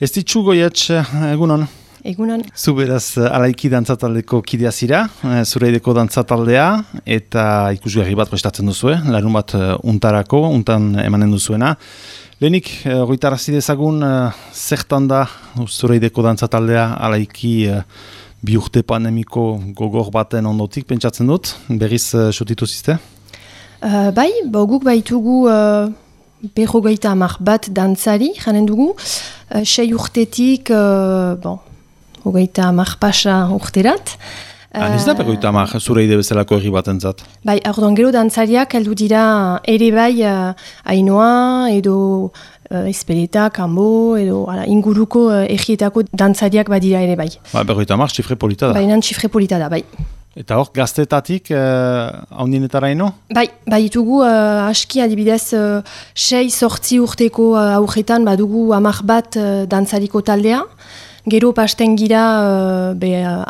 Ez ditxu Goiatx, egunon? Egunon. Zu beraz Alaiki dantzataldeko kidea zira, Zureideko dantzataldea, eta ikusgarri bat prestatzen duzue, larun bat untan emanen duzuena. Lehenik, goitarazi dezagun, zertan da Zureideko dantzataldea Alaiki bi urte pandemiko gogor baten ondotik, pentsatzen dut, berriz sotitu zizte? Guk baitugu berrogeita hamar bat dantzari, janen dugu, 6 urtetik, hogeita hamar pasa urterat. Ez da berrogeita hamar, Zureide bezalako herri batentzat? Orduan gero dantzariak heldu dira ere Ainoa edo Ezpeleta, Kanbo edo inguruko errietako dantzariak badira ere bai. Berrogeita hamar, txifre polita da? Bainan txifre polita da, bai. Eta hor, gaztetatik haundinetaraino? Baitugu aski adibidez 6-8 urteko aurretan badugu 10 bat dantzariko taldea. Gero pasten gira 10,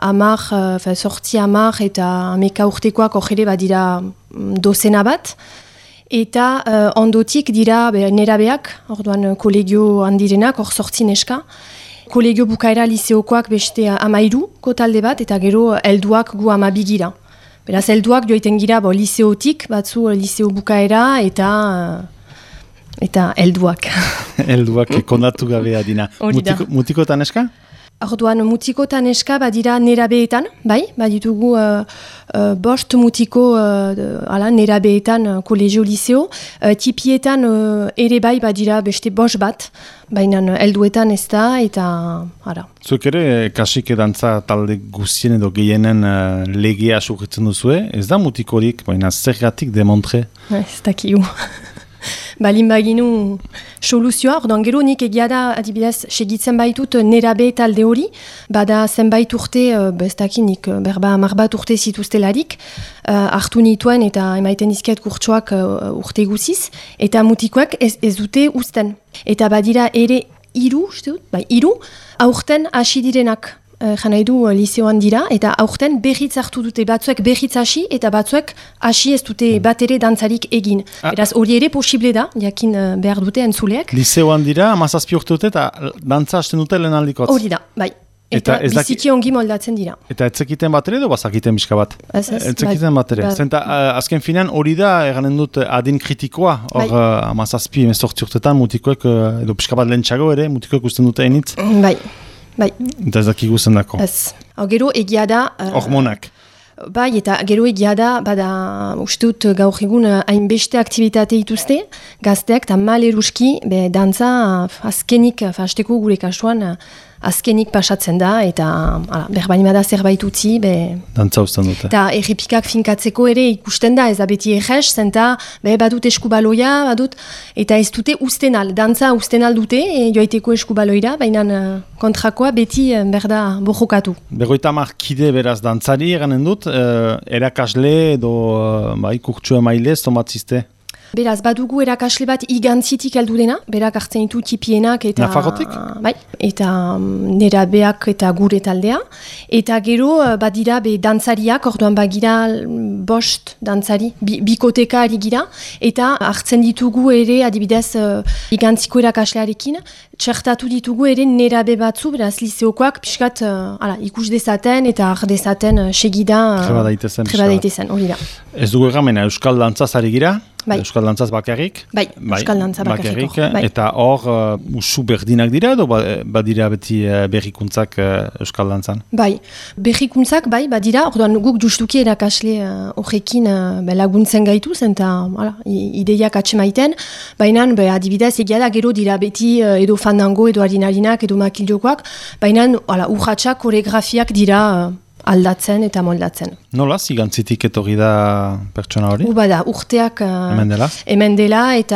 10 eta 11 urtekoak horre badira dozena bat. Eta ondotik dira nerabeak, orduan kolegio handirenak, hor 8 neska. Kolegio bukaera liseokoak beste 13ko talde bat, eta gero helduak gu 12 gira. Beraz, helduak joiten gira liseotik, batzu liseo bukaera eta helduak. Helduak kondatu gabea dina. Mutikotan eska? Orduan, mutikotan eska badira nerabeetan, baditugu 5 mutiko nerabeetan kolegio liseo. Tipietan ere badira beste 5 bat, baina helduetan ez da, eta ara. Zuek ere, kasik dantza talde guztien edo gehienen legea sugetzen duzue, ez da mutikorik, baina zergatik demontre? Ez dakiu. Balin baginu soluzioa, orduan gero nik egia da, adibidez, segitzen baitut nerabe talde hori, bada zenbait urte, ez dakinik, berba 10 bat urte zituztelarik, hartu nituen eta emaiten dizkiat kurtsoak urte guziz, eta mutikoak ez dute uzten. Eta badira ere 3, aurten hasi direnak. Jana edu liseoan dira, eta aurten berriz hartu dute, batzuek berriz hasi, eta batzuek hasi ez dute bat ere dantzarik egin. Beraz, hori ere posible da, jakin behar dute entzuleak. Liseoan dira, 17 urte dute, eta dantza hasten dute lehen aldikotz? Hori da, bai. Eta biziki ongi moldatzen dira. Eta etzekiten bat ere edo bazakiten bizka bat? Etzekiten bat ere. Zenta, azken finean hori da, eganen dut adin kritikoa, hor 17 urtetan mutikoek, edo bizka bat lehentxago ere, mutikoek usten dute enitz? Bai. Eta ez dakik guztien dako? Ez. Gero egia da... Hormonak? Eta gero egia da, uste dut gaur egun hainbeste aktivitate ituzte, gazteak eta mal eruski, dantza azkenik, hasteko gure kasuan, azkenik pasatzen da, eta berbainimada zerbait utzi. Dantza uzten dute. Eta errepikak finkatzeko ere ikusten da, ez da beti errez, zenta badut eskubaloia, eta ez dute usten al, dantza usten al dute, joaiteko eskubaloira, baina kontrakoa beti berda borrokatu. 50 kide beraz dantzari eganen dut, erakasle edo kurtsu emailez, tomatzizte? Beraz, badugu erakasle bat igantzitik heldu dena, berak hartzen ditu tipienak eta... Nafarrotik? Eta nerabeak eta gure taldea. Eta gero, badira dantzariak, orduan bagira 5 dantzari, bikoteka ari gira, eta hartzen ditugu ere, adibidez, igantziko erakaslearekin, txertatu ditugu ere nerabe batzu, beraz, liseokoak, pixkat, ikus dezaten eta har dezaten segida... Treba daitezen, hori da. Ez dugu egamena, Euskal Dantzaz ari gira? Euskal Dantzaz bakarrik? Euskal Dantza bakarrik. Eta hor, usu berdinak dira edo badira beti berrikuntzak Euskal Dantzan? Berrikuntzak badira, orduan guk justuki erakasle horrekin laguntzen gaituz, eta ideiak atxemaiten, baina adibidez egia da gero dira beti edo fandango, edo harinarinak, edo makiljokoak, baina urratxak, koreografiak dira aldatzen eta moldatzen. Nola, zigantzitik etorri da pertsona hori? Urteak hemen dela eta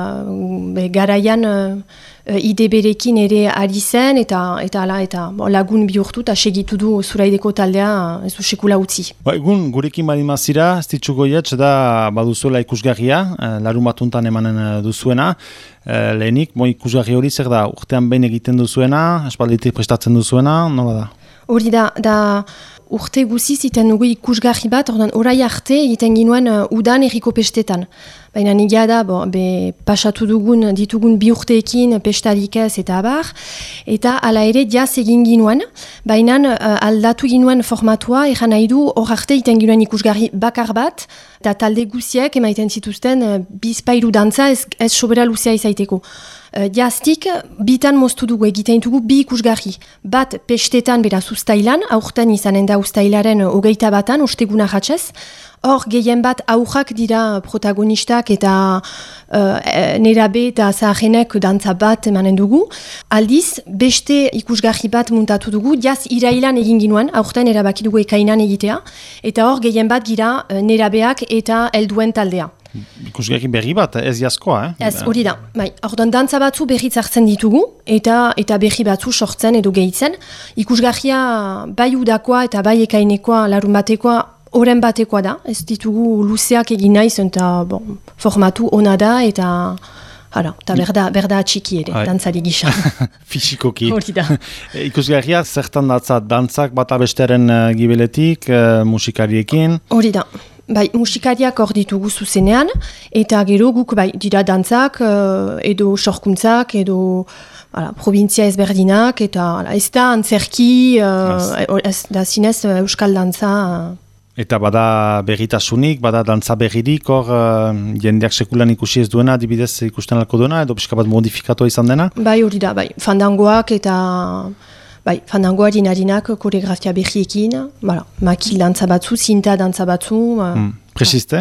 garaian ide berekin ere ari zen eta lagun bihurtu eta segitu du Zureideko taldea ez du sekula utzi. Egun gurekin badimazira, ez ditxu Goiatx da baduzuela ikusgarria, larun batuntan emanen duzuena. Lehenik, ikusgarri hori zer da urtean behin egiten duzuena, espalditik prestatzen duzuena, nola da? Hori da urte guziz iten dugu ikusgarri bat, orai arte egiten ginuen udan erriko pestetan. Baina nigia da, pasatu ditugun 2 urteekin pestarik ez eta abar, eta ala ere diaz egin ginuen, baina aldatu ginuen formatua, eran nahi du hor arte egiten ginuen ikusgarri bakar bat, eta talde guziek emaiten zituzten bizpairu dantza ez sobera luzea izaiteko. Diaztik, bitan moztu dugu egiten dugu 2 ikusgarri. Bat pestetan beraz ustailan, aurten izanen da ustailaren 21, osteguna jatzez. Hor gehien bat aurrak dira protagonistak eta nerabe eta zaharenek dantza bat emanen dugu. Aldiz, beste ikusgarri bat muntatu dugu, diaz irailan egin ginuen, aurten erabaki dugu ekainan egitea. Eta hor gehien bat gira nerabeak eta helduen taldea. Ikusgarri berri bat, ez jaskoa, Ez, hori da. Orduan dantza batzu berriz hartzen ditugu, eta berri batzu sortzen edo gehitzen. Ikusgarria bai udakoa eta bai ekainekoa, larun batekoa, oren batekoa da. Ez ditugu luzeak egin naiz, eta formatu ona da, eta berda txiki ere, dantzari gisa. Fisikoki. Hori da. Ikusgarria zertan datza dantzak bata bestearen gibeletik, musikariekin? Hori da. Bai, musikariak hor ditugu zuzenean, eta gero guk dira dantzak, edo sorkuntzak, edo provintzia ezberdinak, eta ez da antzerki, ez da zinez euskal dantza. Eta bada berritasunik, bada dantza berririk, hor jendeak sekulan ikusi ez duena, adibidez ikusten alko duena, edo pixka bat modifikatua izan dena? Bai, hori da, fandangoak eta... fandangoa dinarinak koreografia berriekin, makil dantza batzu, zinta dantza batzu. Presiste?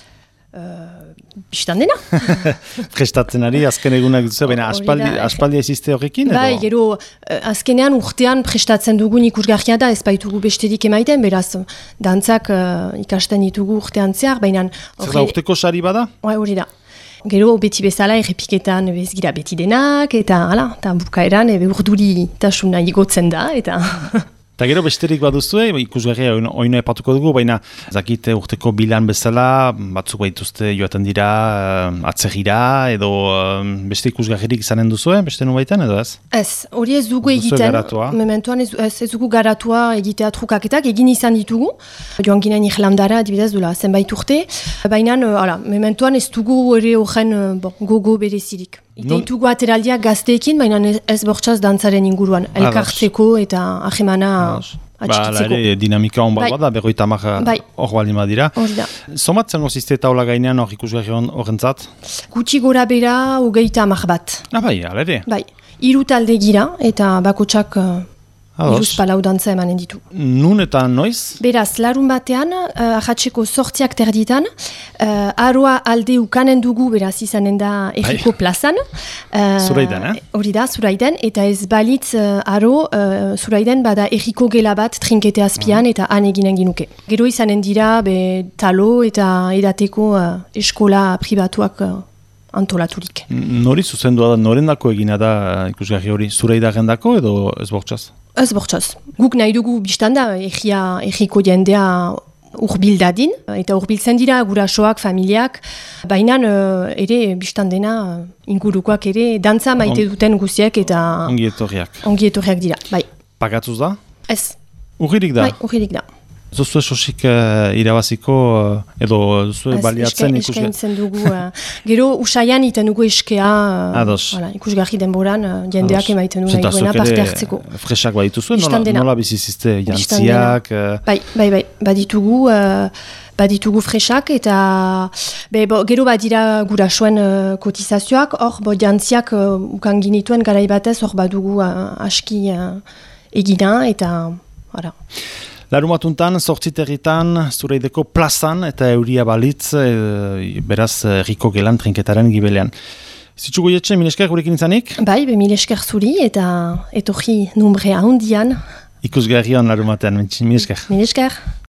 Bistan dena. Prestatzen ari, azken egunak duzu, baina aspaldi ezizte horrekin? Bai, gero, azkenean urtean prestatzen dugun ikusgarria da, ez baitugu besterik emaiten, beraz, dantzak ikasten ditugu urtean zehar, baina... Zer da urteko sari bada? Hori da. Gero beti bezala errepiketan ez gira beti denak, eta bukaeran urduri tasuna igotzen da, eta... Eta gero besterik baduzue, ikusgarria oino epatuko dugu, baina zakit urteko bilan bezala, batzuk baituzte joaten dira atzerira, edo beste ikusgarririk izanen duzue, beste nubaitan, edo ez? Ez, hori ez dugu egiten, mementoan ez dugu garatua egitea trukaketak, egin izan ditugu, joan ginen Irlandara, adibidez dula, zenbait urte, baina mementoan ez dugu ere horren gogo berezirik. Ditugu ateraldiak gazteekin, baina ez bortxaz dantzaren inguruan, elkartzeko eta ahemana atxikitzeko. Dinamika hon bat da, 50 hor baldin badira. Somat zango zizte taula gainean hor ikusgarri horrentzat? Gutxi gora bera 30 bat. Bai, alere? Bai, 3 talde gira eta bakotsak... Iruz palau dantza emanen ditu. Nun eta noiz? Beraz, larun batean, ahatzeko 8 terditan, aroa alde ukanen dugu, beraz izanen da erriko plazan. Zuraiden, Hori da, zuraiden, eta ez balitz aro, zuraiden bada erriko gela bat trinkete azpian, eta han eginen ginuke. Gero izanen dira, talo eta edateko eskola pribatuak antolaturik. Nori zuzendua da, norendako egina da ikusgarri hori, zuraidagendako edo ez bortxaz? Ez bortxaz. Guk nahi dugu biztanda erriko jendea urbildadin, eta urbiltzen dira gurasoak, familiak, baina ere biztandena ingurukoak ere dantza maite duten guziek eta... Ongi etorriak. Ongi etorriak dira, bai. Pagatuz da? Ez. Urririk da? Bai, urririk da. Zuzue sosik irabaziko edo zuzue baliatzen ikusgarri? Eskaintzen dugu. Gero usaian iten dugu eskea ikusgarri denboran jendeak emaiten du nahi duena parte hartzeko. Fresak badituzue? Nola bizizizte jantziak? Bai, baditugu fresak eta gero badira gurasoen kotizazioak, hor jantziak ukan ginituen garaibatez hor badugu aski egina eta... Larumatuntan, sortziterritan, zureideko plazan eta euria balitz, beraz, erriko gelan trinketaren gibelean. Zitsugu jetxe, mil esker gurekin izanik? Bai, mil esker zuri eta etorri numbrea hundian. Ikusgarrian larumatean, mil esker. Mil esker.